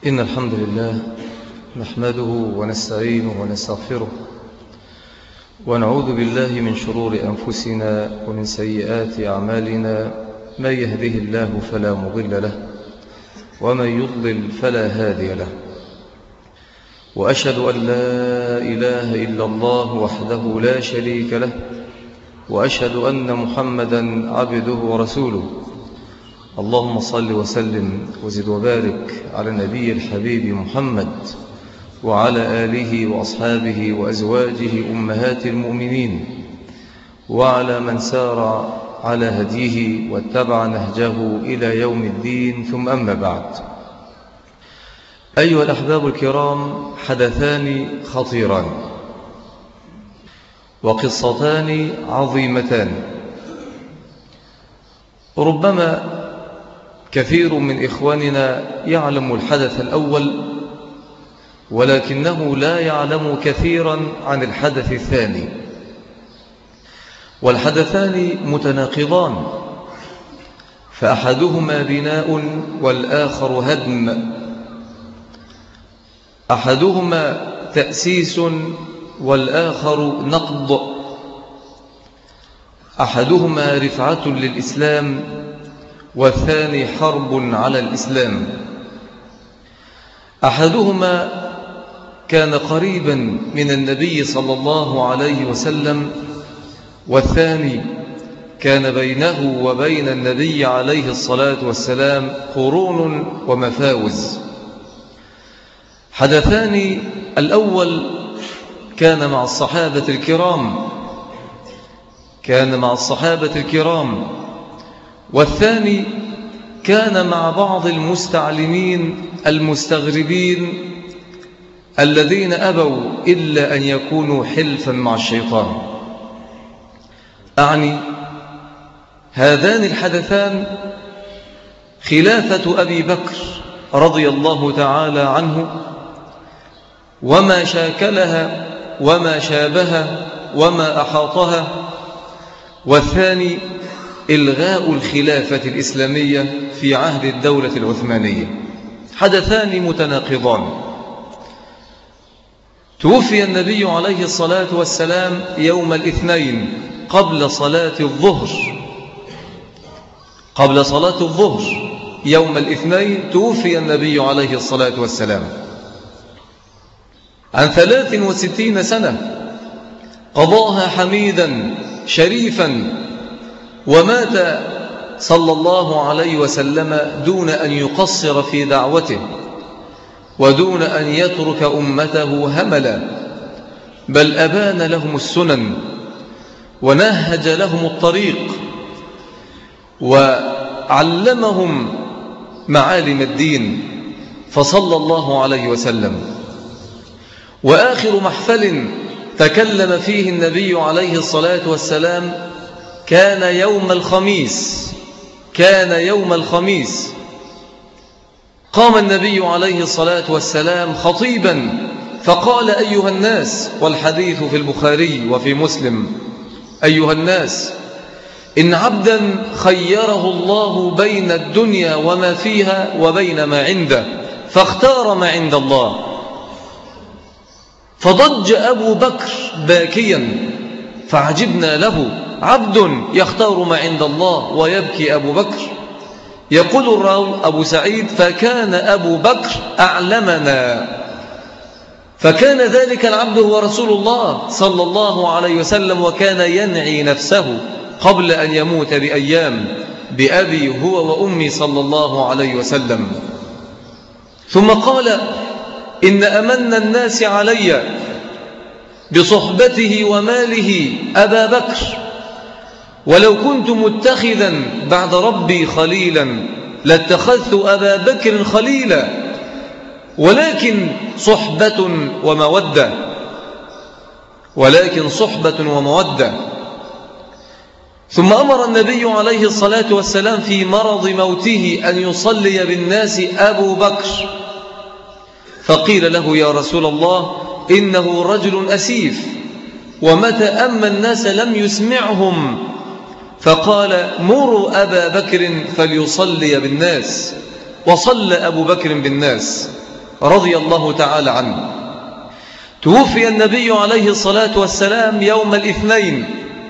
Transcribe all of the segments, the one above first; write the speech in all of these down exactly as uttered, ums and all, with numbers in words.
إن الحمد لله نحمده ونستعينه ونستغفره ونعوذ بالله من شرور أنفسنا ومن سيئات أعمالنا. من يهده الله فلا مضل له ومن يضلل فلا هادي له، وأشهد أن لا إله إلا الله وحده لا شريك له، وأشهد أن محمدا عبده ورسوله. اللهم صل وسلم وزد وبارك على النبي الحبيب محمد وعلى آله وأصحابه وأزواجه أمهات المؤمنين، وعلى من سار على هديه واتبع نهجه إلى يوم الدين. ثم أما بعد، أيها الأحباب الكرام، حدثان خطيران وقصتان عظيمتان. ربما كثير من إخواننا يعلم الحدث الأول، ولكنه لا يعلم كثيرا عن الحدث الثاني، والحدثان متناقضان، فأحدهما بناء والآخر هدم، أحدهما تأسيس والآخر نقض، أحدهما رفعة للإسلام والثاني حرب على الإسلام. أحدهما كان قريبا من النبي صلى الله عليه وسلم، والثاني كان بينه وبين النبي عليه الصلاة والسلام قرون ومفاوز. حدثان: الأول كان مع الصحابة الكرام كان مع الصحابة الكرام والثاني كان مع بعض المستعلمين المستغربين الذين أبوا إلا أن يكونوا حلفا مع الشيطان. أعني هذان الحدثان خلافة أبي بكر رضي الله تعالى عنه وما شاكلها وما شابها وما أحاطها، والثاني إلغاء الخلافة الإسلامية في عهد الدولة العثمانية. حدثان متناقضان. توفي النبي عليه الصلاة والسلام يوم الاثنين قبل صلاة الظهر قبل صلاة الظهر يوم الاثنين توفي النبي عليه الصلاة والسلام عن ثلاث وستين سنة قضاها حميدا شريفا، ومات صلى الله عليه وسلم دون أن يقصر في دعوته ودون أن يترك أمته هملا، بل أبان لهم السنن ونهج لهم الطريق وعلمهم معالم الدين، فصلى الله عليه وسلم. وآخر محفل تكلم فيه النبي عليه الصلاة والسلام كان يوم الخميس كان يوم الخميس قام النبي عليه الصلاة والسلام خطيبا فقال: أيها الناس، والحديث في البخاري وفي مسلم: أيها الناس، إن عبدا خيره الله بين الدنيا وما فيها وبين ما عنده، فاختار ما عند الله. فضج أبو بكر باكيا، فعجبنا له: عبد يختار ما عند الله ويبكي أبو بكر. يقول الراوي أبو سعيد: فكان أبو بكر أعلمنا، فكان ذلك العبد هو رسول الله صلى الله عليه وسلم، وكان ينعي نفسه قبل أن يموت بأيام بأبي هو وأمي صلى الله عليه وسلم. ثم قال: إن أمن الناس علي بصحبته وماله أبا بكر، ولو كنت متخذا بعد ربي خليلا لاتخذت أبا بكر خليلا، ولكن صحبة ومودة ولكن صحبة ومودة. ثم أمر النبي عليه الصلاة والسلام في مرض موته أن يصلي بالناس أبو بكر، فقيل له: يا رسول الله، إنه رجل أسيف، ومتى أما الناس لم يسمعهم، فقال: مروا أبا بكر فليصلي بالناس. وصلى أبو بكر بالناس. رضي الله تعالى عنه. توفي النبي عليه الصلاة والسلام يوم الاثنين،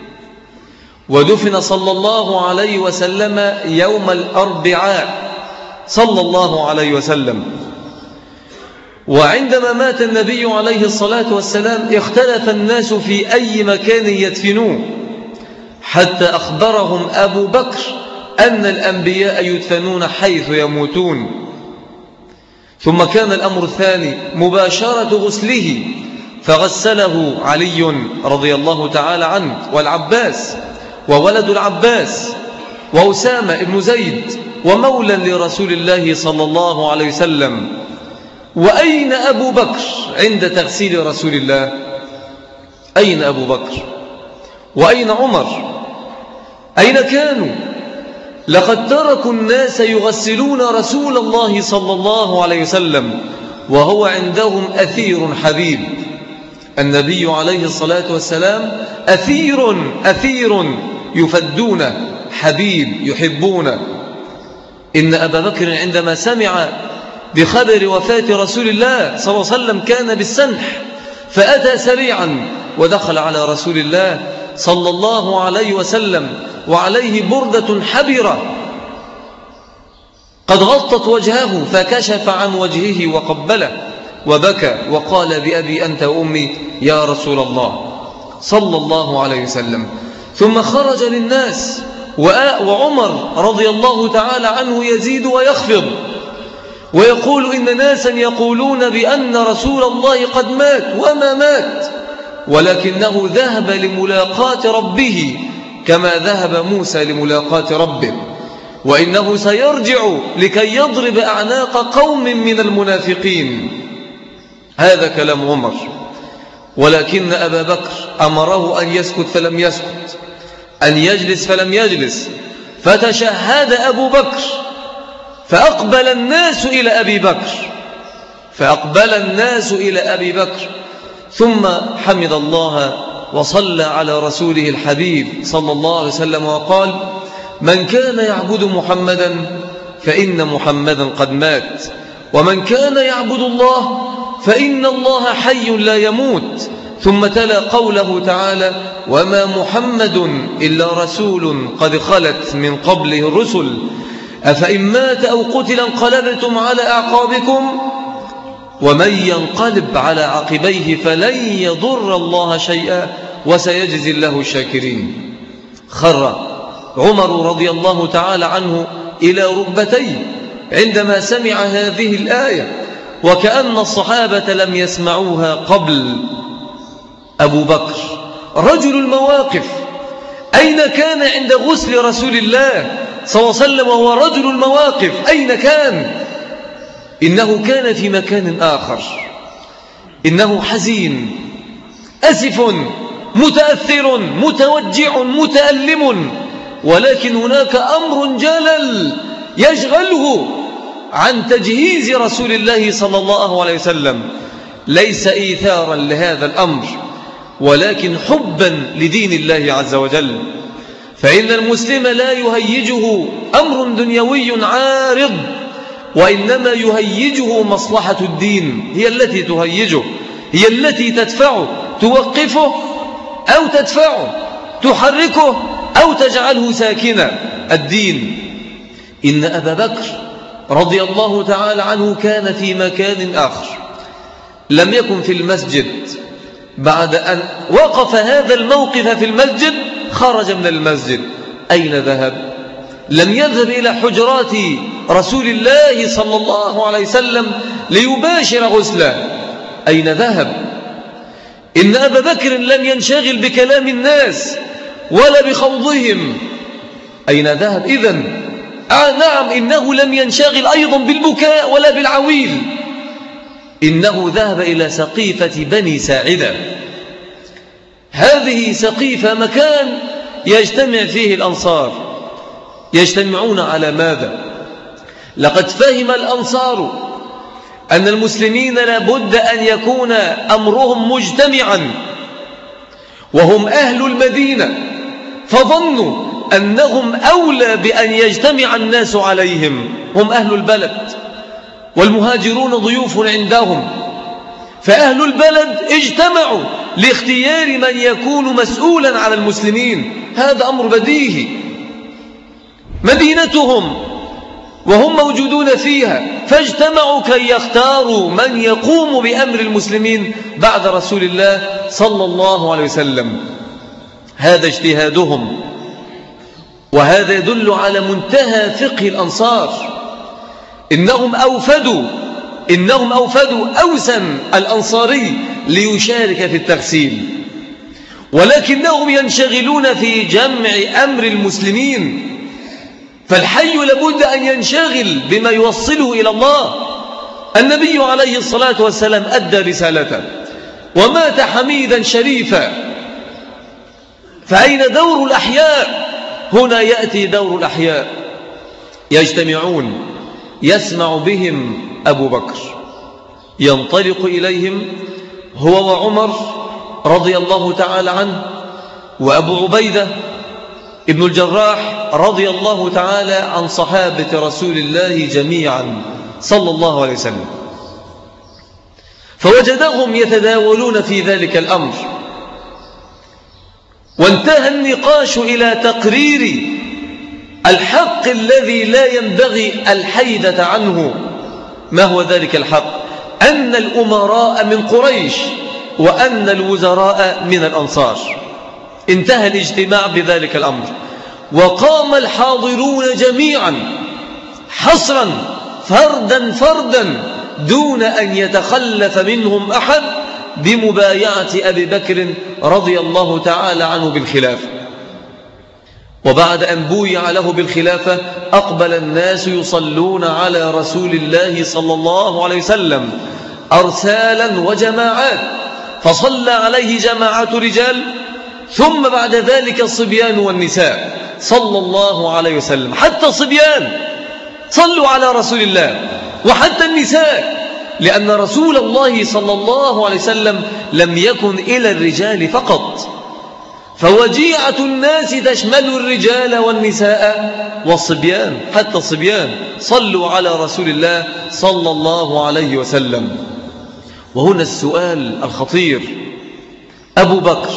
ودفن صلى الله عليه وسلم يوم الأربعاء صلى الله عليه وسلم. وعندما مات النبي عليه الصلاة والسلام اختلف الناس في أي مكان يدفنوه، حتى أخبرهم أبو بكر أن الأنبياء يدفنون حيث يموتون. ثم كان الأمر الثاني مباشرة غسله، فغسله علي رضي الله تعالى عنه والعباس وولد العباس وأسامة بن زيد ومولى لرسول الله صلى الله عليه وسلم. وأين أبو بكر عند تغسيل رسول الله؟ أين أبو بكر؟ وأين عمر؟ أين كانوا؟ لقد تركوا الناس يغسلون رسول الله صلى الله عليه وسلم وهو عندهم أثير حبيب. النبي عليه الصلاة والسلام أثير أثير يفدون، حبيب يحبون. إن أبا بكر عندما سمع بخبر وفاة رسول الله صلى الله عليه وسلم كان بالسنح، فأتى سريعا ودخل على رسول الله صلى الله عليه وسلم وعليه بردة حبرة قد غطت وجهه، فكشف عن وجهه وقبله وبكى وقال بأبي أنت وأمي يا رسول الله صلى الله عليه وسلم. ثم خرج للناس، وعمر رضي الله تعالى عنه يزيد ويخفض ويقول إن ناسا يقولون بأن رسول الله قد مات، وما مات، ولكنه ذهب لملاقاة ربه كما ذهب موسى لملاقاة ربه، وإنه سيرجع لكي يضرب أعناق قوم من المنافقين. هذا كلام عمر. ولكن أبا بكر أمره أن يسكت فلم يسكت، أن يجلس فلم يجلس، فتشهد أبو بكر، فأقبل الناس إلى أبي بكر فأقبل الناس إلى أبي بكر ثم حمد الله وصلى على رسوله الحبيب صلى الله عليه وسلم وقال من كان يعبد محمدا فإن محمدا قد مات، ومن كان يعبد الله فإن الله حي لا يموت. ثم تلا قوله تعالى وما محمد إلا رسول قد خلت من قبله الرسل أفإن مات أو قتل انقلبتم على أعقابكم ومن ينقلب على عقبيه فلن يضر الله شيئا وسيجزي الله الشاكرين. خر عمر رضي الله تعالى عنه إلى ركبتيه عندما سمع هذه الآية، وكأن الصحابة لم يسمعوها قبل. أبو بكر رجل المواقف، أين كان عند غسل رسول الله صلى الله عليه وسلم وهو رجل المواقف؟ أين كان؟ إنه كان في مكان آخر، إنه حزين أسف متأثر متوجع متألم، ولكن هناك أمر جلل يشغله عن تجهيز رسول الله صلى الله عليه وسلم، ليس إيثارا لهذا الأمر ولكن حبا لدين الله عز وجل. فإن المسلم لا يهيجه أمر دنيوي عارض، وإنما يهيجه مصلحة الدين، هي التي تهيجه، هي التي تدفعه، توقفه أو تدفعه، تحركه أو تجعله ساكنا. الدين. إن أبا بكر رضي الله تعالى عنه كان في مكان آخر، لم يكن في المسجد. بعد أن وقف هذا الموقف في المسجد خرج من المسجد. أين ذهب؟ لم يذهب إلى حجرات رسول الله صلى الله عليه وسلم ليباشر غسله. أين ذهب؟ إن أبا بكر لم ينشغل بكلام الناس ولا بخوضهم. أين ذهب إذن؟ آه نعم، إنه لم ينشغل أيضا بالبكاء ولا بالعويل، إنه ذهب إلى سقيفة بني ساعدة. هذه سقيفة مكان يجتمع فيه الأنصار. يجتمعون على ماذا؟ لقد فهم الأنصار أن المسلمين لابد أن يكون أمرهم مجتمعا، وهم أهل المدينة، فظنوا أنهم أولى بأن يجتمع الناس عليهم، هم أهل البلد، والمهاجرون ضيوف عندهم، فأهل البلد اجتمعوا لاختيار من يكون مسؤولا على المسلمين. هذا أمر بديهي، مدينتهم وهم موجودون فيها، فاجتمعوا كي يختاروا من يقوم بأمر المسلمين بعد رسول الله صلى الله عليه وسلم. هذا اجتهادهم، وهذا يدل على منتهى فقه الأنصار. إنهم أوفدوا إنهم أوفدوا أوسم الأنصاري ليشارك في التغسيل، ولكنهم ينشغلون في جمع أمر المسلمين. فالحي لابد أن ينشغل بما يوصله إلى الله. النبي عليه الصلاة والسلام أدى رسالته ومات حميدا شريفا، فأين دور الأحياء؟ هنا يأتي دور الأحياء، يجتمعون، يسمع بهم أبو بكر، ينطلق إليهم هو وعمر رضي الله تعالى عنه، وأبو عبيدة ابن الجراح رضي الله تعالى عن صحابة رسول الله جميعا صلى الله عليه وسلم. فوجدهم يتداولون في ذلك الأمر، وانتهى النقاش إلى تقرير الحق الذي لا ينبغي الحيدة عنه. ما هو ذلك الحق؟ أن الأمراء من قريش وأن الوزراء من الأنصار. انتهى الاجتماع بذلك الأمر، وقام الحاضرون جميعا حصرا فردا فردا دون أن يتخلف منهم أحد بمبايعة أبي بكر رضي الله تعالى عنه بالخلافة. وبعد أن بويع له بالخلافة أقبل الناس يصلون على رسول الله صلى الله عليه وسلم أرسالا وجماعات، فصلى عليه جماعة رجال، ثم بعد ذلك الصبيان والنساء صلى الله عليه وسلم. حتى الصبيان صلوا على رسول الله، وحتى النساء، لأن رسول الله صلى الله عليه وسلم لم يكن إلى الرجال فقط، فوجيعة الناس تشمل الرجال والنساء والصبيان. حتى الصبيان صلوا على رسول الله صلى الله عليه وسلم. وهنا السؤال الخطير: أبو بكر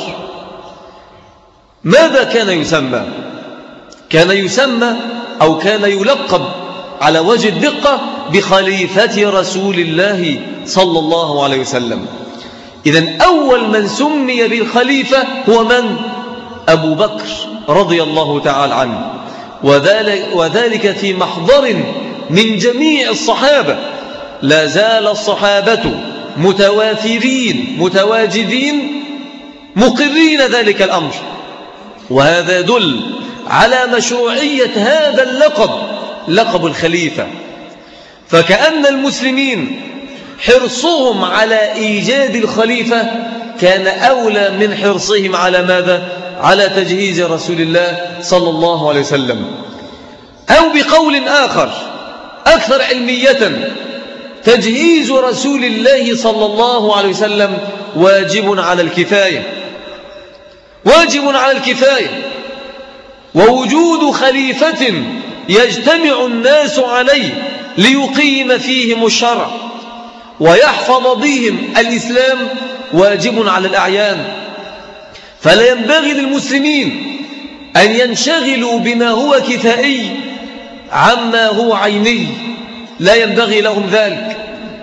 ماذا كان يسمى؟ كان يسمى أو كان يلقب على وجه الدقة بخليفة رسول الله صلى الله عليه وسلم. إذن أول من سمي بالخليفة هو من؟ أبو بكر رضي الله تعالى عنه، وذلك, وذلك في محضر من جميع الصحابة. لا زال الصحابة متوافرين متواجدين مقرين ذلك الأمر، وهذا يدل على مشروعية هذا اللقب، لقب الخليفة. فكأن المسلمين حرصهم على إيجاد الخليفة كان أولى من حرصهم على ماذا؟ على تجهيز رسول الله صلى الله عليه وسلم. أو بقول آخر أكثر علمية: تجهيز رسول الله صلى الله عليه وسلم واجب على الكفاية، واجب على الكفاية. ووجود خليفة يجتمع الناس عليه ليقيم فيهم الشرع ويحفظ بهم الإسلام واجب على الأعيان. فلا ينبغي للمسلمين أن ينشغلوا بما هو كفائي عما هو عيني، لا ينبغي لهم ذلك.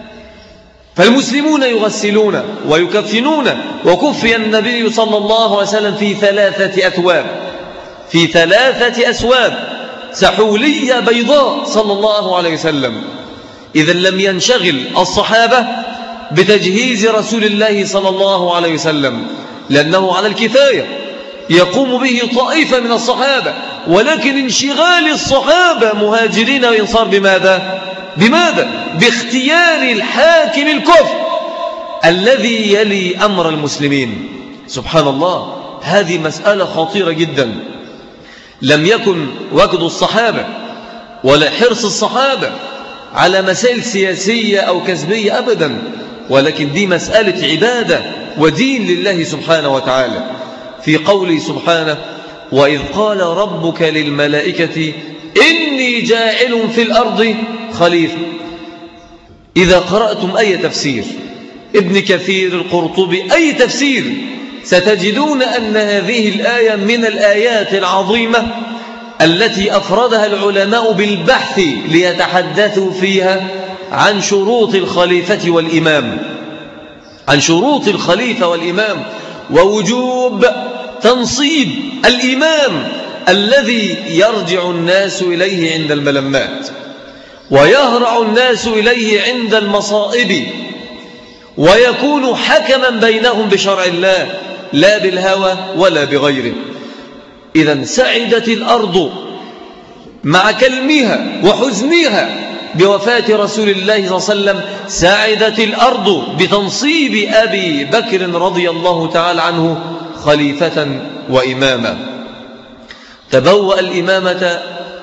فالمسلمون يغسلون ويكفنون، وكفي النبي صلى الله عليه وسلم في ثلاثة أثواب، في ثلاثة أسواب سحولية بيضاء صلى الله عليه وسلم. إذا لم ينشغل الصحابة بتجهيز رسول الله صلى الله عليه وسلم، لأنه على الكفاية يقوم به طائفة من الصحابة، ولكن انشغال الصحابة مهاجرين وإنصار بماذا؟ بماذا؟ باختيار الحاكم الكفر الذي يلي أمر المسلمين. سبحان الله، هذه مسألة خطيرة جدا. لم يكن وجد الصحابة ولا حرص الصحابة على مسائل سياسية أو كسبية أبدا، ولكن دي مسألة عبادة ودين لله سبحانه وتعالى. في قوله سبحانه: وإذ قال ربك للملائكة إني جاعل في الأرض خليفة. إذا قرأتم أي تفسير، ابن كثير، القرطبي، أي تفسير، ستجدون أن هذه الآية من الآيات العظيمة التي أفردها العلماء بالبحث ليتحدثوا فيها عن شروط الخليفة والإمام، عن شروط الخليفة والإمام، ووجوب تنصيب الإمام الذي يرجع الناس إليه عند الملمات، ويهرع الناس إليه عند المصائب، ويكون حكما بينهم بشرع الله لا بالهوى ولا بغيره. إذن سعدت الأرض مع كلمها وحزنها بوفاة رسول الله صلى الله عليه وسلم، سعدت الأرض بتنصيب أبي بكر رضي الله تعالى عنه خليفة وإماما. تبوأ الإمامة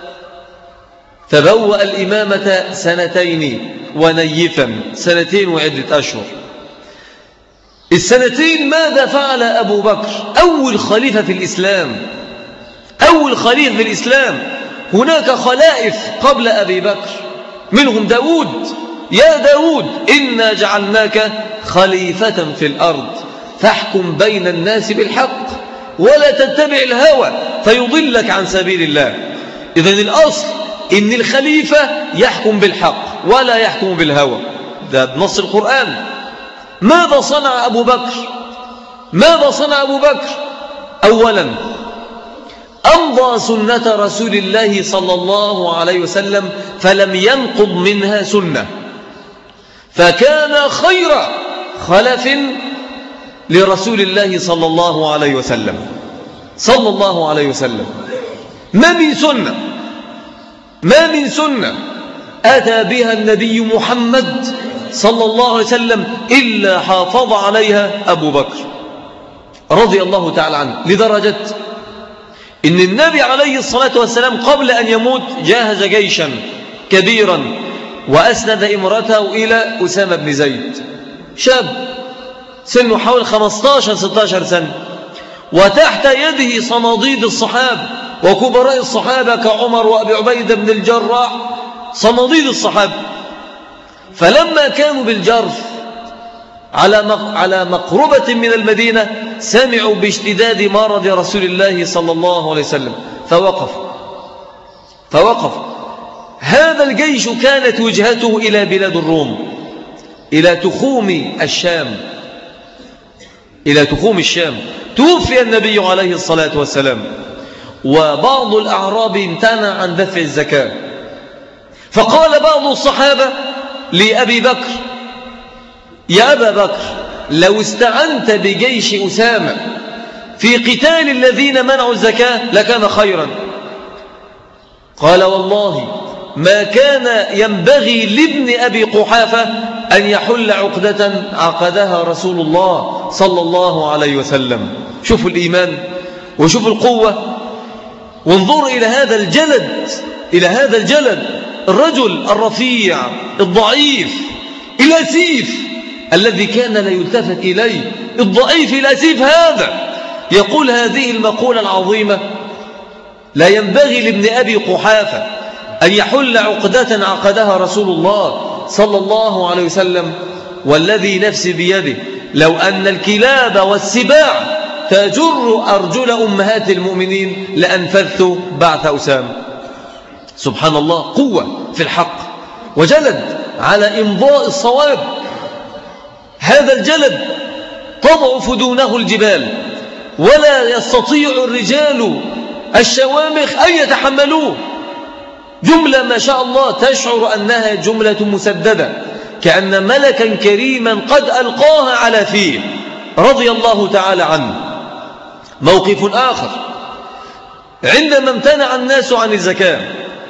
تبوأ الإمامة سنتين ونيفا، سنتين وعدة أشهر. السنتين ماذا فعل أبو بكر؟ أول خليفة في الإسلام، أول خليفة في الإسلام. هناك خلائف قبل أبي بكر، منهم داود: يا داود إنا جعلناك خليفة في الأرض فاحكم بين الناس بالحق ولا تتبع الهوى فيضلك عن سبيل الله. إذن الأصل إن الخليفة يحكم بالحق ولا يحكم بالهوى، ده بنص القرآن. ماذا صنع أبو بكر؟ ماذا صنع أبو بكر؟ أولا أمضى سنة رسول الله صلى الله عليه وسلم فلم ينقض منها سنة، فكان خير خلف لرسول الله صلى الله عليه وسلم صلى الله عليه وسلم. ما من سنة ما من سنة أتى بها النبي محمد صلى الله عليه وسلم إلا حافظ عليها أبو بكر رضي الله تعالى عنه، لدرجة إن النبي عليه الصلاة والسلام قبل أن يموت جاهز جيشا كبيرا وأسند إمرته إلى أسامة بن زيد، شاب سنه حوالي خمسة عشر ستة عشر سنة، وتحت يده صناديد الصحابة وكبراء الصحابة كعمر وأبي عبيدة بن الجراح، صناديد الصحابة. فلما كانوا بالجرف على مقربة من المدينة سمعوا باشتداد مرض رسول الله صلى الله عليه وسلم فوقف فوقف هذا الجيش كانت وجهته إلى بلاد الروم، إلى تخوم الشام إلى تخوم الشام. توفي النبي عليه الصلاة والسلام، وبعض الأعراب امتنع عن دفع الزكاة، فقال بعض الصحابة لأبي بكر: يا أبا بكر لو استعنت بجيش أسامة في قتال الذين منعوا الزكاة لكان خيرا. قال: والله ما كان ينبغي لابن أبي قحافة أن يحل عقدة عقدها رسول الله صلى الله عليه وسلم. شوفوا الإيمان وشوفوا القوة، وانظروا إلى هذا الجلد إلى هذا الجلد الرجل الرفيع الضعيف الأسيف الذي كان لا يلتفت إليه، الضعيف الأسيف هذا يقول هذه المقولة العظيمة: لا ينبغي لابن أبي قحافة أن يحل عقدة عقدها رسول الله صلى الله عليه وسلم، والذي نفسي بيده لو أن الكلاب والسباع تجر أرجل أمهات المؤمنين لأنفذت بعث أسامة. سبحان الله، قوة في الحق وجلد على إمضاء الصواب. هذا الجلد تضعف دونه الجبال، ولا يستطيع الرجال الشوامخ أن يتحملوه. جملة ما شاء الله تشعر أنها جملة مسددة، كأن ملكا كريما قد ألقاها على فيه رضي الله تعالى عنه. موقف آخر: عندما امتنع الناس عن الزكاة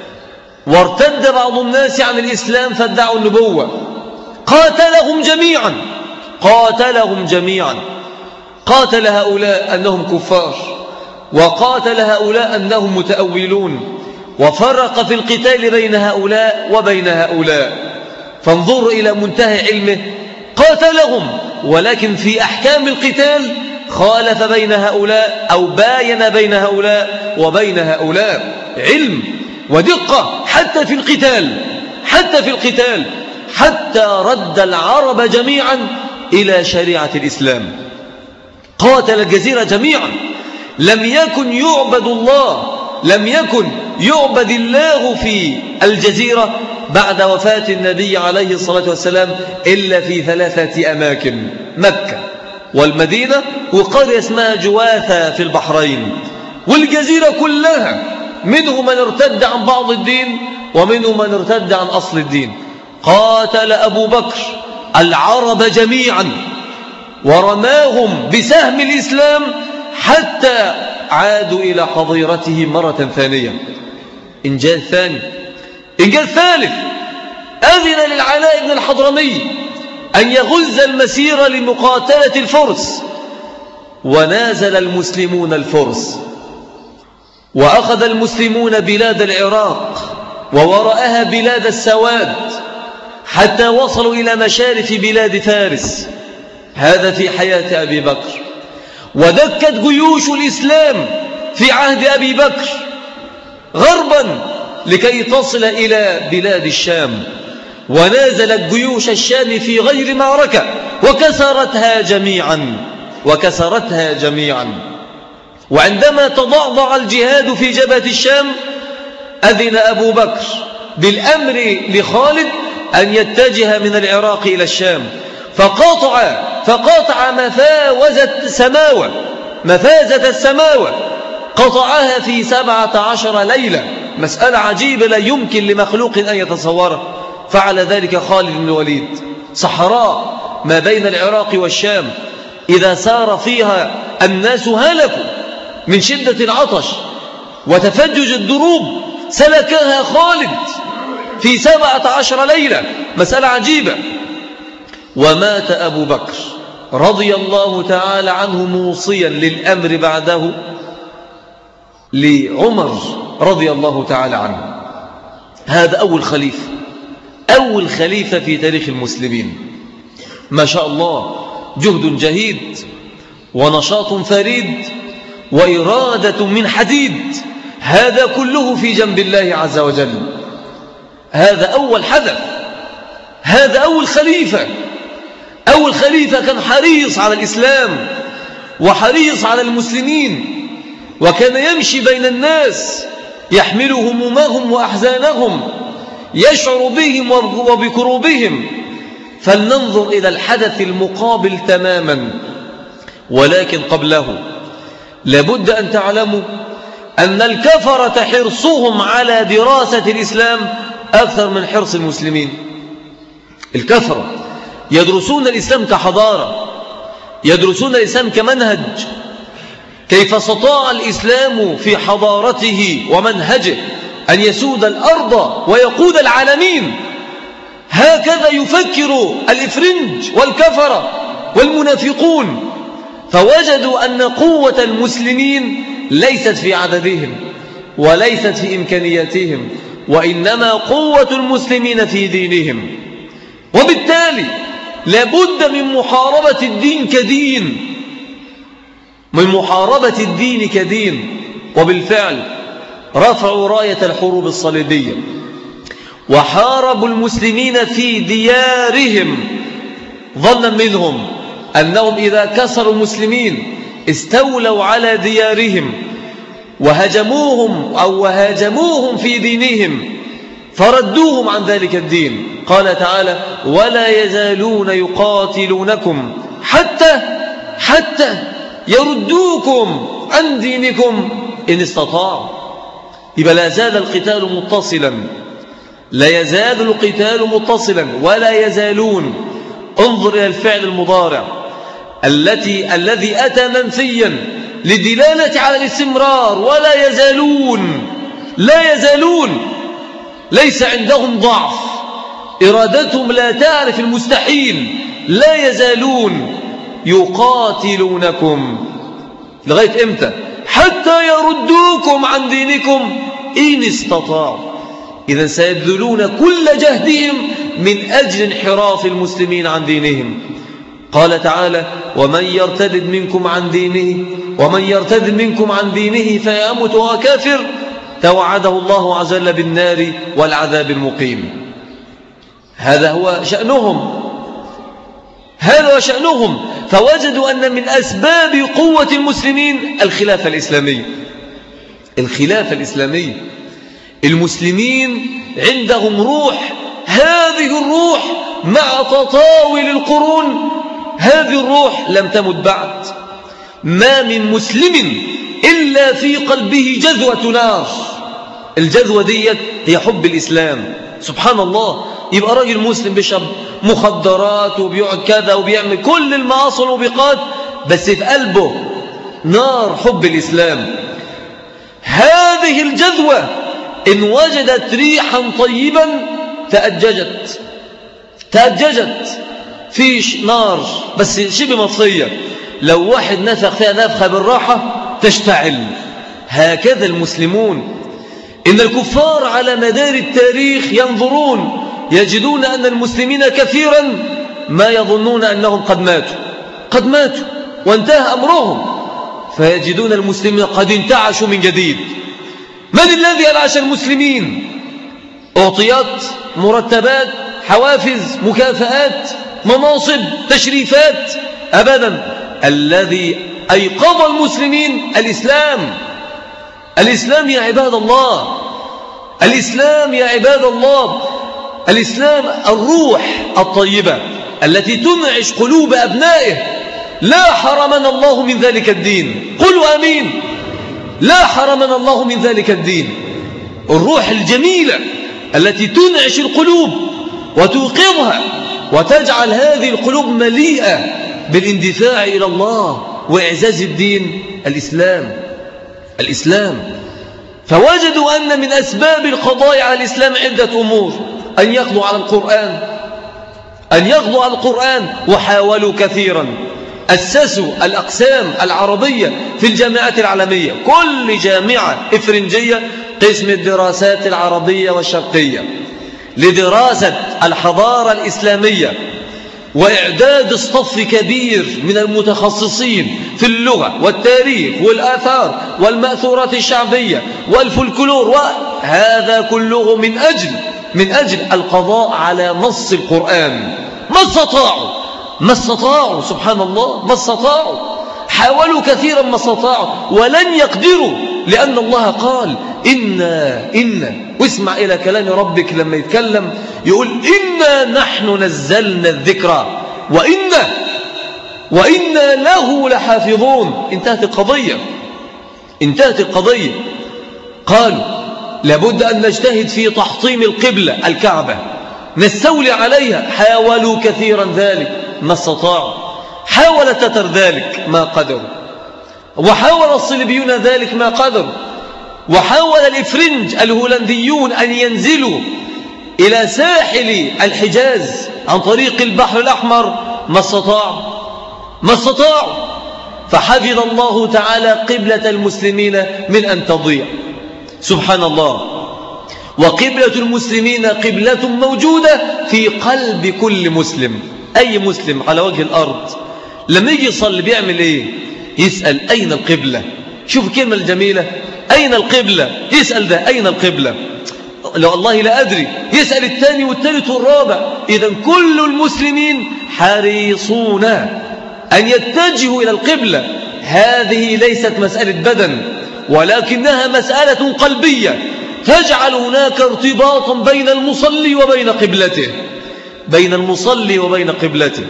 وارتد بعض الناس عن الإسلام فادعوا النبوة، قاتلهم جميعا قاتلهم جميعا قاتل هؤلاء أنهم كفار، وقاتل هؤلاء أنهم متأولون، وفرق في القتال بين هؤلاء وبين هؤلاء. فانظروا إلى منتهى علمه، قاتلهم ولكن في أحكام القتال خالف بين هؤلاء أو باين بين هؤلاء وبين هؤلاء. علم ودقة حتى في القتال حتى في القتال حتى رد العرب جميعا إلى شريعة الإسلام. قاتل الجزيرة جميعا. لم يكن يعبد الله لم يكن يعبد الله في الجزيرة بعد وفاة النبي عليه الصلاة والسلام إلا في ثلاثة أماكن: مكة والمدينة وقرية اسمها جواثة في البحرين. والجزيرة كلها منهم من ارتد عن بعض الدين ومنهم من ارتد عن أصل الدين. قاتل أبو بكر العرب جميعا ورماهم بسهم الإسلام حتى عادوا إلى حظيرته مرة ثانية. إنجاز ثاني. إنجاز ثالث: أذن للعلاء بن الحضرمي أن يغز المسير لمقاتلة الفرس، ونازل المسلمون الفرس، وأخذ المسلمون بلاد العراق ووراءها بلاد السواد حتى وصلوا إلى مشارف بلاد فارس. هذا في حياة أبي بكر. ودكت جيوش الإسلام في عهد أبي بكر غربا لكي تصل إلى بلاد الشام، ونازلت جيوش الشام في غير معركة وكسرتها جميعا وكسرتها جميعا. وعندما تضعضع الجهاد في جبهة الشام أذن أبو بكر بالأمر لخالد أن يتجه من العراق إلى الشام، فقاطع فقاطع مفاوزة السماوة مفازة السماوة قطعها في سبعة عشر ليلة. مسألة عجيبة لا يمكن لمخلوق أن يتصورها. فعل ذلك خالد بن الوليد. صحراء ما بين العراق والشام إذا سار فيها الناس هلكوا من شدة العطش وتفجج الدروب، سلكها خالد في سبعة عشر ليلة. مسألة عجيبة. ومات أبو بكر رضي الله تعالى عنه موصيا للأمر بعده لعمر رضي الله تعالى عنه. هذا أول خليفة أول خليفة في تاريخ المسلمين. ما شاء الله، جهد جهيد ونشاط فريد وإرادة من حديد، هذا كله في جنب الله عز وجل. هذا أول حدث، هذا أول خليفة. أول خليفة كان حريص على الإسلام وحريص على المسلمين، وكان يمشي بين الناس يحمل همومهم وأحزانهم، يشعر بهم وبكروبهم. فلننظر إلى الحدث المقابل تماما. ولكن قبله لابد أن تعلموا أن الكفرة حرصهم على دراسة الإسلام أكثر من حرص المسلمين. الكفرة يدرسون الإسلام كحضارة، يدرسون الإسلام كمنهج. كيف استطاع الإسلام في حضارته ومنهجه أن يسود الأرض ويقود العالمين؟ هكذا يفكر الإفرنج والكفرة والمنافقون. فوجدوا أن قوة المسلمين ليست في عددهم وليست في إمكانياتهم، وإنما قوة المسلمين في دينهم. وبالتالي لابد من محاربة الدين كدين من محاربة الدين كدين. وبالفعل رفعوا راية الحروب الصليبية وحاربوا المسلمين في ديارهم، ظنا منهم أنهم إذا كسروا المسلمين استولوا على ديارهم وهجموهم أو هاجموهم في دينهم فردوهم عن ذلك الدين. قال تعالى: ولا يزالون يقاتلونكم حتى حتى يردوكم عن دينكم إن استطاعوا. يبقى لا زال القتال متصلا لا يزال القتال متصلا ولا يزالون. انظر إلى الفعل المضارع التي الذي أتى منفيا للدلالة على الاستمرار. ولا يزالون لا يزالون ليس عندهم ضعف، إرادتهم لا تعرف المستحيل. لا يزالون يقاتلونكم لغاية إمتى؟ حتى يردوكم عن دينكم إن استطاعوا. إذا سيبذلون كل جهدهم من أجل انحراف المسلمين عن دينهم. قال تعالى: ومن يرتد منكم عن دينه ومن يرتد منكم عن دينه فيمت وهو كافر توعده الله عز وجل بالنار والعذاب المقيم. هذا هو شأنهم، هذا هو شأنهم. فوجدوا أن من أسباب قوة المسلمين الخلافة الإسلامية. الخلافة الإسلامية، المسلمين عندهم روح، هذه الروح مع تطاول القرون هذه الروح لم تمت بعد. ما من مسلم إلا في قلبه جذوة نار. الجذوة دي هي حب الإسلام. سبحان الله، يبقى راجل مسلم بيشرب مخدرات وبيقعد كذا وبيعمل كل المعاصي والموبقات، بس في قلبه نار حب الإسلام. هذه الجذوة إن وجدت ريحا طيبا تأججت تأججت في نار بس شبه مطفية، لو واحد نفخ فيها نفخة بالراحة تشتعل. هكذا المسلمون. إن الكفار على مدار التاريخ ينظرون يجدون أن المسلمين كثيرا ما يظنون أنهم قد ماتوا قد ماتوا وانتهى أمرهم، فيجدون المسلمين قد انتعشوا من جديد. من الذي أنعش المسلمين؟ أعطيات، مرتبات، حوافز، مكافآت، مناصب، تشريفات؟ أبدا. الذي أيقظ المسلمين الإسلام. الإسلام يا عباد الله، الإسلام يا عباد الله، الإسلام الروح الطيبة التي تنعش قلوب أبنائه. لا حرمنا الله من ذلك الدين، قلوا آمين. لا حرمنا الله من ذلك الدين. الروح الجميلة التي تنعش القلوب وتوقظها وتجعل هذه القلوب مليئة بالاندفاع إلى الله وإعزاز الدين. الإسلام الإسلام فوجدوا أن من أسباب القضاء على الإسلام عدة أمور: أن يقضوا على القرآن أن يقضوا على القرآن وحاولوا كثيرا. أسسوا الأقسام العربية في الجامعات العالمية، كل جامعة إفرنجية قسم الدراسات العربية والشرقية لدراسة الحضارة الإسلامية وإعداد اصطف كبير من المتخصصين في اللغة والتاريخ والآثار والمأثورات الشعبية والفولكلور، وهذا كله من أجل من أجل القضاء على نص القرآن. ما استطاعوا ما استطاعوا سبحان الله، ما استطاعوا. حاولوا كثيرا ما استطاعوا ولن يقدروا، لأن الله قال إنا إنا واسمع إلى كلام ربك لما يتكلم يقول إنا نحن نزلنا الذكر وإنا وإنا له لحافظون. انتهت القضية انتهت القضية قالوا لابد أن نجتهد في تحطيم القبلة الكعبة، نستولي عليها. حاولوا كثيرا ذلك ما استطاعوا. حاول تتر ذلك ما قدروا، وحاول الصليبيون ذلك ما قدروا، وحاول الإفرنج الهولنديون أن ينزلوا إلى ساحل الحجاز عن طريق البحر الأحمر. ما استطاعوا ما استطاعوا فحفظ الله تعالى قبلة المسلمين من أن تضيع. سبحان الله. وقبلة المسلمين قبلة موجودة في قلب كل مسلم. أي مسلم على وجه الأرض لما يجي يصلي بيعمل إيه؟ يسأل أين القبلة. شوف الكلمة الجميلة، أين القبلة؟ يسأل ده أين القبلة؟ لو الله لا أدري. يسأل الثاني والثالث والرابع. إذن كل المسلمين حريصون أن يتجهوا إلى القبلة. هذه ليست مسألة بدن ولكنها مسألة قلبية تجعل هناك ارتباطا بين المصلي وبين قبلته بين المصلي وبين قبلته.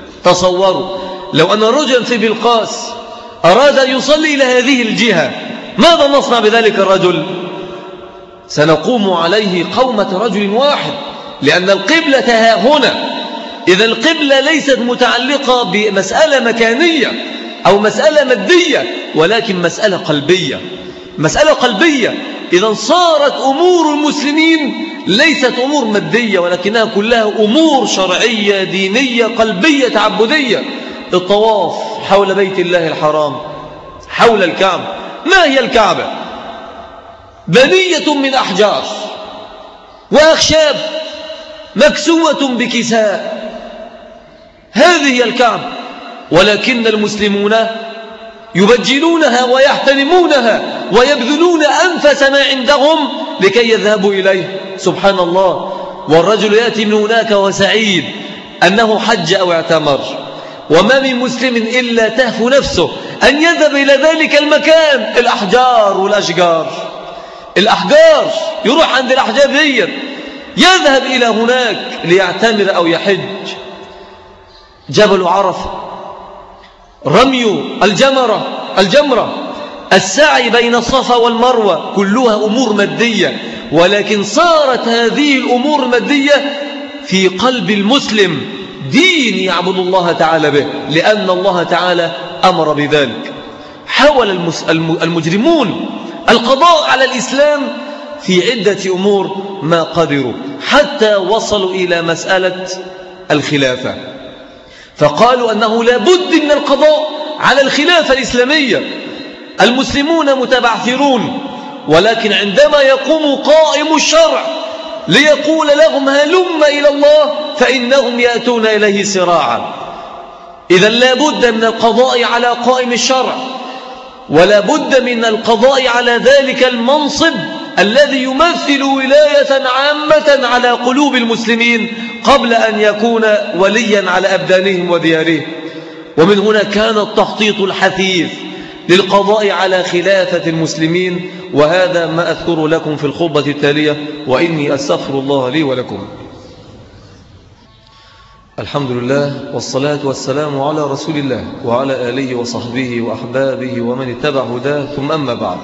تصوروا لو أن رجلا في بلقاس أراد أن يصلي إلى هذه الجهة، ماذا نصنع بذلك الرجل؟ سنقوم عليه قومة رجل واحد، لأن القبلة ها هنا. إذا القبلة ليست متعلقة بمسألة مكانية أو مسألة مادية، ولكن مسألة قلبية مسألة قلبية. إذا صارت أمور المسلمين ليست أمور مادية ولكنها كلها أمور شرعية دينية قلبية تعبدية. الطواف حول بيت الله الحرام، حول الكعبة. ما هي الكعبة؟ بنية من أحجار وأخشاب مكسوة بكساء، هذه هي الكعبة. ولكن المسلمون يبجلونها ويحترمونها ويبذلون أنفس ما عندهم لكي يذهبوا إليه. سبحان الله. والرجل يأتي من هناك وسعيد أنه حج أو اعتمر، وما من مسلم إلا تهفو نفسه أن يذهب إلى ذلك المكان. الأحجار والأشجار، الأحجار يروح عند الأحجار دي، يذهب إلى هناك ليعتمر أو يحج. جبل عرفة، رمي الجمرة الجمرة السعي بين الصفا والمروة، كلها أمور مادية، ولكن صارت هذه الأمور المادية في قلب المسلم دين يعبد الله تعالى به، لأن الله تعالى أمر بذلك. حاول المجرمون القضاء على الإسلام في عدة أمور ما قدروا، حتى وصلوا إلى مسألة الخلافة، فقالوا أنه لا بد من القضاء على الخلافة الإسلامية. المسلمون متبعثرون، ولكن عندما يقوم قائم الشرع ليقول لهم هلم إلى الله فإنهم يأتون إليه سراعا. إذن لا بد من القضاء على قائم الشرع، ولا بد من القضاء على ذلك المنصب الذي يمثل ولاية عامة على قلوب المسلمين قبل أن يكون وليا على أبدانهم وديارهم. ومن هنا كان التخطيط الحثيث للقضاء على خلافة المسلمين، وهذا ما أذكر لكم في الخطبة التالية، وإني أستغفر الله لي ولكم. الحمد لله والصلاة والسلام على رسول الله وعلى آله وصحبه وأحبابه ومن اتبع هداه، ثم أما بعد.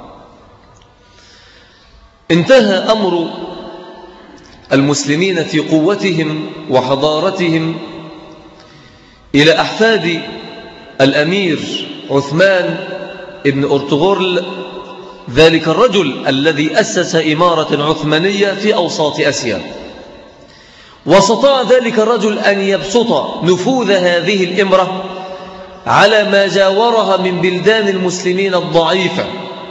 انتهى أمر المسلمين في قوتهم وحضارتهم إلى أحفاد الأمير عثمان ابن أرطغرل، ذلك الرجل الذي أسس إمارة عثمانية في أوساط آسيا. واستطاع ذلك الرجل أن يبسط نفوذ هذه الإمرة على ما جاورها من بلدان المسلمين الضعيفة.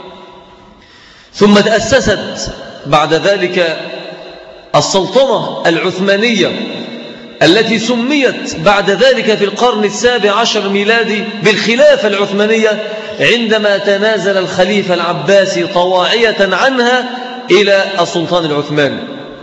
ثم تأسست بعد ذلك السلطنة العثمانية التي سميت بعد ذلك في القرن السابع عشر ميلادي بالخلافة العثمانية، عندما تنازل الخليفة العباسي طواعية عنها إلى السلطان العثماني.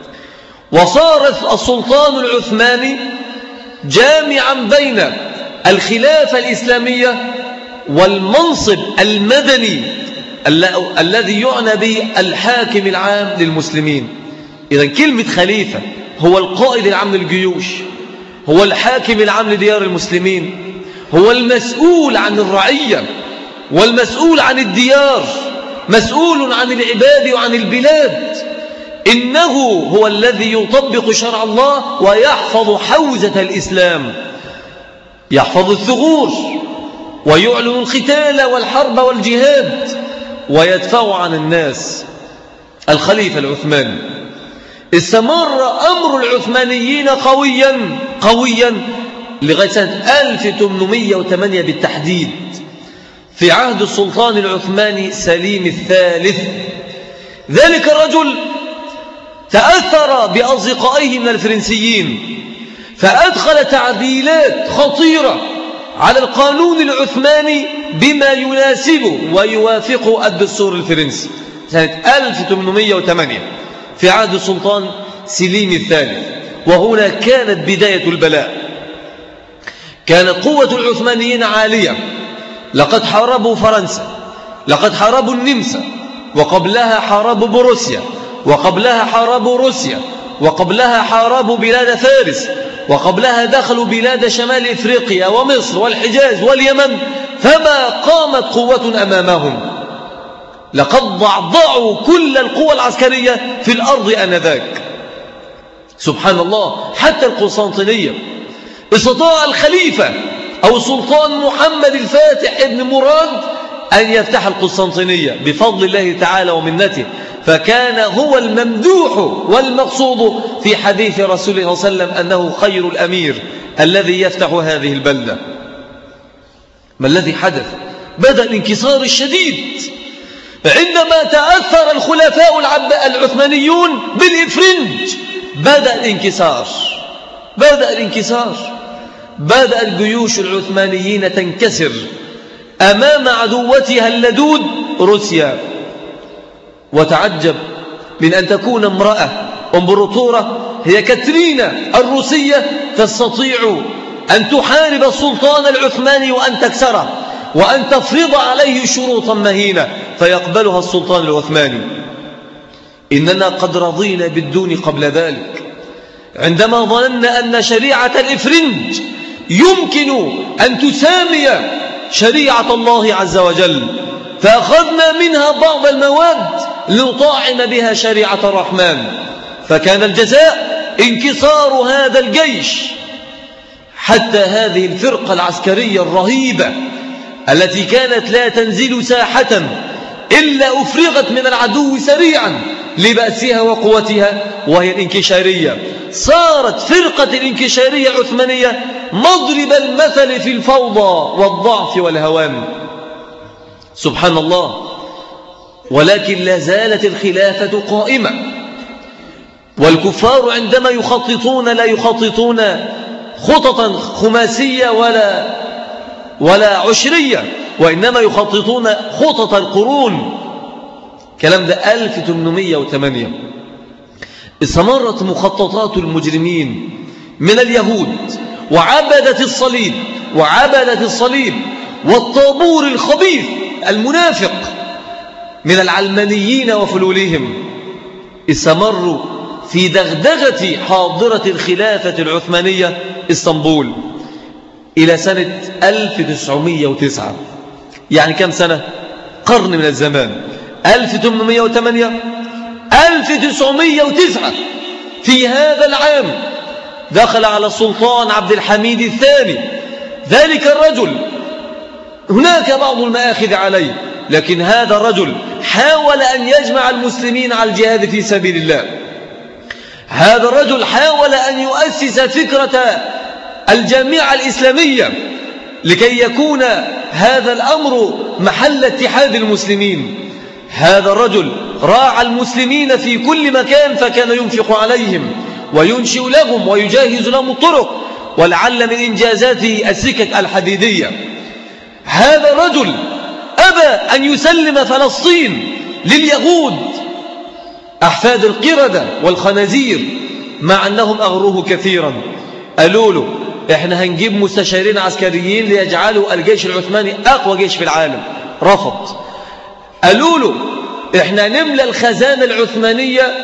وصار السلطان العثماني جامعا بين الخلافة الإسلامية والمنصب المدني الذي يعنى به الحاكم العام للمسلمين. إذن كلمة خليفة هو القائد العام للجيوش، هو الحاكم العام لديار المسلمين، هو المسؤول عن الرعية والمسؤول عن الديار، مسؤول عن العباد وعن البلاد. إنه هو الذي يطبق شرع الله ويحفظ حوزة الإسلام، يحفظ الثغور ويعلن القتال والحرب والجهاد ويدفع عن الناس. الخليفة العثماني استمر أمر العثمانيين قويا قويا لغاية سنة ألف وثمانمائة وثمانية بالتحديد، في عهد السلطان العثماني سليم الثالث. ذلك الرجل تأثر بأصدقائه من الفرنسيين، فأدخل تعديلات خطيرة على القانون العثماني بما يناسبه ويوافق الدستور الفرنسي سنة ألف وثمانمائة وثمانية في عهد السلطان سليم الثالث. وهنا كانت بداية البلاء. كانت قوة العثمانيين عالية، لقد حاربوا فرنسا، لقد حاربوا النمسا، وقبلها حاربوا بروسيا، وقبلها حاربوا روسيا، وقبلها حاربوا بلاد فارس، وقبلها دخلوا بلاد شمال إفريقيا ومصر والحجاز واليمن، فما قامت قوة أمامهم. لقد ضعضعوا كل القوى العسكرية في الأرض آنذاك. سبحان الله، حتى القسطنطينية استطاع الخليفة أو السلطان محمد الفاتح ابن مراد أن يفتح القسطنطينية بفضل الله تعالى ومنته، فكان هو الممدوح والمقصود في حديث رسول الله صلى الله عليه وسلم أنه خير الأمير الذي يفتح هذه البلدة. ما الذي حدث؟ بدأ الانكسار الشديد عندما تأثر الخلفاء العثمانيون بالإفرنج. بدأ الانكسار بدأ الانكسار بدأ الجيوش العثمانيين تنكسر أمام عدوتها اللدود روسيا. وتعجب من أن تكون امرأة امبراطورة هي كاترينا الروسية تستطيع أن تحارب السلطان العثماني وأن تكسره وأن تفرض عليه شروطا مهينة فيقبلها السلطان العثماني. إننا قد رضينا بالدون قبل ذلك عندما ظننا أن شريعة الإفرنج يمكن أن تسامي شريعة الله عز وجل، فأخذنا منها بعض المواد لنطاعم بها شريعة الرحمن، فكان الجزاء انكسار هذا الجيش حتى هذه الفرقة العسكرية الرهيبة التي كانت لا تنزل ساحة إلا أفرغت من العدو سريعا لبأسها وقوتها، وهي الانكشارية. صارت فرقة الانكشارية العثمانية مضرب المثل في الفوضى والضعف والهوان. سبحان الله. ولكن لا زالت الخلافة قائمة، والكفار عندما يخططون لا يخططون خططا خماسية ولا ولا عشرية، وإنما يخططون خطط القرون. كلام ده ألف وثمانمائة وثمانية. استمرت مخططات المجرمين من اليهود وعبدة الصليب وعبدة الصليب والطابور الخبيث المنافق من العلمانيين وفلولهم، استمروا في دغدغة حاضرة الخلافة العثمانية اسطنبول إلى سنة ألف وتسعمائة وتسعة. يعني كم سنة؟ قرن من الزمان. ألف وثمانمائة وثمانية ألف وتسعمائة وتسعة. في هذا العام دخل على السلطان عبد الحميد الثاني ذلك الرجل. هناك بعض المآخذ عليه، لكن هذا الرجل حاول أن يجمع المسلمين على الجهاد في سبيل الله. هذا الرجل حاول أن يؤسس فكرة الجامعة الإسلامية لكي يكون هذا الأمر محل اتحاد المسلمين. هذا الرجل راعى المسلمين في كل مكان، فكان ينفق عليهم وينشئ لهم ويجهز لهم الطرق، ولعل من إنجازاته السكك الحديدية. هذا الرجل أبى أن يسلم فلسطين لليهود أحفاد القردة والخنازير، مع أنهم أغروه كثيرا. قالوا له إحنا هنجيب مستشارين عسكريين ليجعلوا الجيش العثماني أقوى جيش في العالم. رفض. قالوا له إحنا نملى الخزانة العثمانية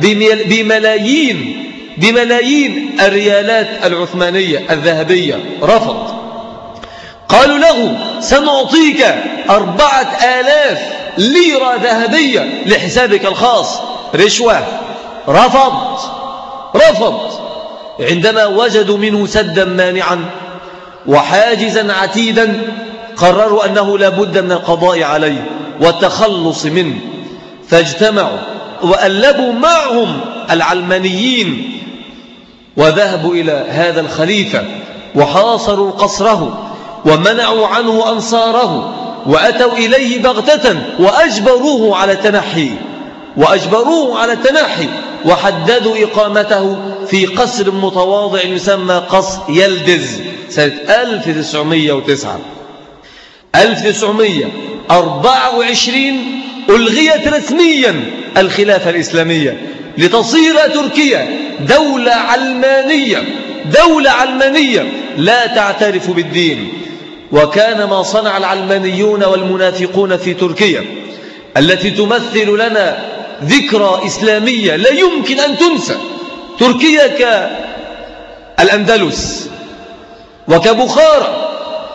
بملايين بملايين الريالات العثمانية الذهبية. رفض. قالوا له سنعطيك أربعة آلاف ليرة ذهبية لحسابك الخاص رشوة. رفض. رفض. عندما وجدوا منه سدا مانعا وحاجزا عتيدا قرروا أنه لا بد من القضاء عليه والتخلص منه، فاجتمعوا وألبوا معهم العلمانيين وذهبوا إلى هذا الخليفة وحاصروا قصره ومنعوا عنه أنصاره وأتوا إليه بغتة وأجبروه على التنحي وأجبروه على التنحي وحددوا إقامته في قصر متواضع يسمى قصر يلدز سنة ألف وتسعمائة وتسعة. ألف وتسعمائة وأربعة وعشرين ألغيت رسميا الخلافة الإسلامية لتصير تركيا دولة علمانية دولة علمانية لا تعترف بالدين. وكان ما صنع العلمانيون والمنافقون في تركيا التي تمثل لنا ذكرى إسلامية لا يمكن أن تنسى. تركيا كالأندلس وكبخارى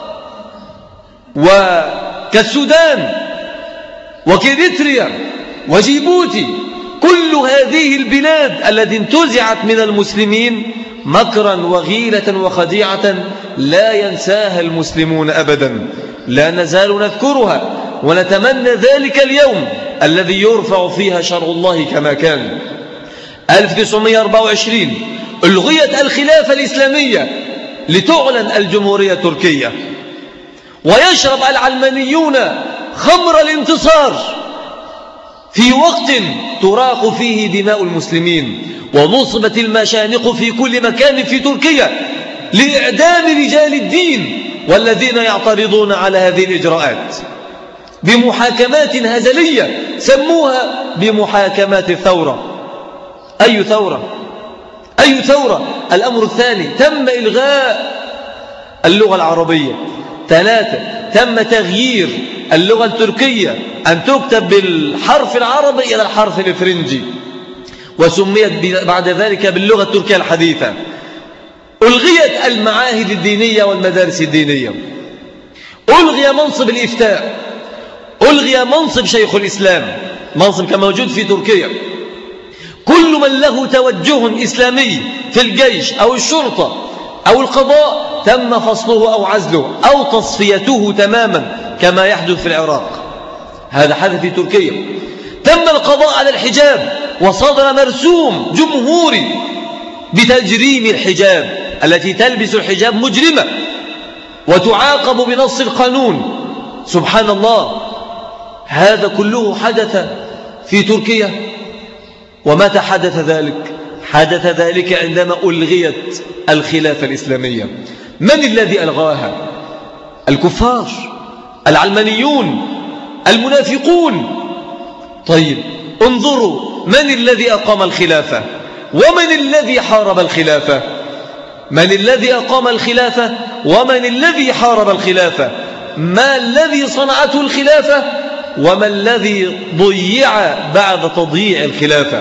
وكالسودان وكإريتريا وجيبوتي، كل هذه البلاد التي انتزعت من المسلمين مكرا وغيلة وخديعة لا ينساها المسلمون أبدا. لا نزال نذكرها ونتمنى ذلك اليوم الذي يرفع فيها شرع الله كما كان. ألف وتسعمائة وأربعة وعشرين ألغيت الخلافة الإسلامية لتعلن الجمهورية التركية، ويشرب العلمانيون خمر الانتصار في وقت تراق فيه دماء المسلمين، ونصبت المشانق في كل مكان في تركيا لإعدام رجال الدين والذين يعترضون على هذه الإجراءات بمحاكمات هزلية سموها بمحاكمات الثورة. أي ثورة؟ أي ثورة؟ الأمر الثاني تم إلغاء اللغة العربية. ثلاثة تم تغيير اللغة التركية أن تكتب بالحرف العربي إلى الحرف الإفرنجي، وسميت بعد ذلك باللغة التركية الحديثة. ألغيت المعاهد الدينية والمدارس الدينية، ألغي منصب الإفتاء، ألغي منصب شيخ الإسلام، منصب كان موجود في تركيا. كل من له توجه إسلامي في الجيش أو الشرطة أو القضاء تم فصله أو عزله أو تصفيته تماما كما يحدث في العراق. هذا حدث في تركيا. تم القضاء على الحجاب وصدر مرسوم جمهوري بتجريم الحجاب، التي تلبس الحجاب مجرمة وتعاقب بنص القانون. سبحان الله، هذا كله حدث في تركيا. ومتى حدث ذلك؟ حدث ذلك عندما ألغيت الخلافة الإسلامية. من الذي ألغاها؟ الكفار، العلمانيون، المنافقون. طيب انظروا، من الذي أقام الخلافة ومن الذي حارب الخلافة؟ من الذي أقام الخلافة ومن الذي حارب الخلافة؟ ما الذي صنعته الخلافة وما الذي ضيع بعد تضييع الخلافة؟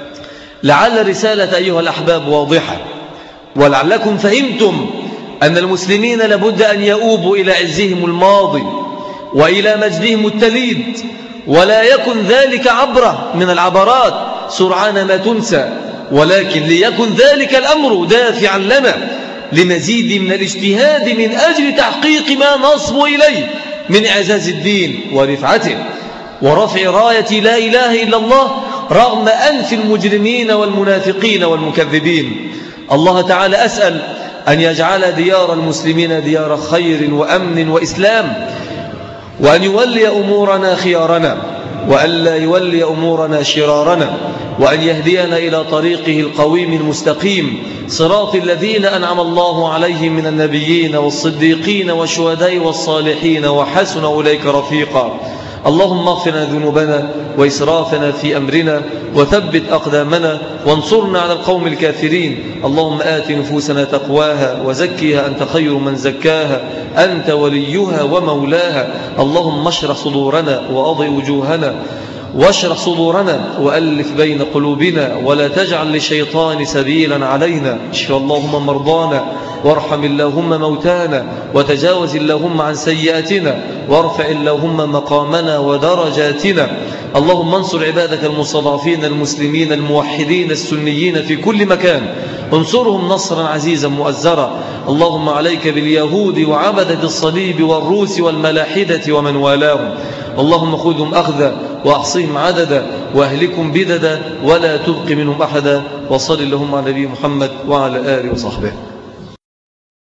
لعل رسالة أيها الأحباب واضحة، ولعلكم فهمتم أن المسلمين لابد أن يؤوبوا إلى عزهم الماضي وإلى مجدهم التليد، ولا يكن ذلك عبرة من العبرات سرعان ما تنسى، ولكن ليكن ذلك الأمر دافعا لنا لمزيد من الاجتهاد من أجل تحقيق ما نصب إليه من إعزاز الدين ورفعته ورفع راية لا إله إلا الله رغم أنف المجرمين والمنافقين والمكذبين. الله تعالى أسأل أن يجعل ديار المسلمين ديار خير وأمن وإسلام، وأن يولي أمورنا خيارنا وألا يولي أمورنا شرارنا، وأن يهدينا إلى طريقه القويم المستقيم صراط الذين أنعم الله عليهم من النبيين والصديقين والشهداء والصالحين وحسن أولئك رفيقا. اللهم اغفر لنا ذنوبنا وإسرافنا في أمرنا وثبت أقدامنا وانصرنا على القوم الكافرين. اللهم آت نفوسنا تقواها وزكها أنت خير من زكاها، أنت وليها ومولاها. اللهم اشرح صدورنا وأضئ وجوهنا واشرح صدورنا وألف بين قلوبنا ولا تجعل للشيطان سبيلا علينا. اشف اللهم مرضانا وارحم اللهم موتانا وتجاوز اللهم عن سيئاتنا وارفع اللهم مقامنا ودرجاتنا. اللهم انصر عبادك المستضعفين المسلمين الموحدين السنيين في كل مكان، انصرهم نصرا عزيزا مؤزرا. اللهم عليك باليهود وعبدة الصليب والروس والملاحدة ومن والاهم. اللهم خذهم أخذا وأحصهم عددا وأهلكم بددا ولا تبق منهم أحدا. وصل اللهم على نبي محمد وعلى آله وصحبه.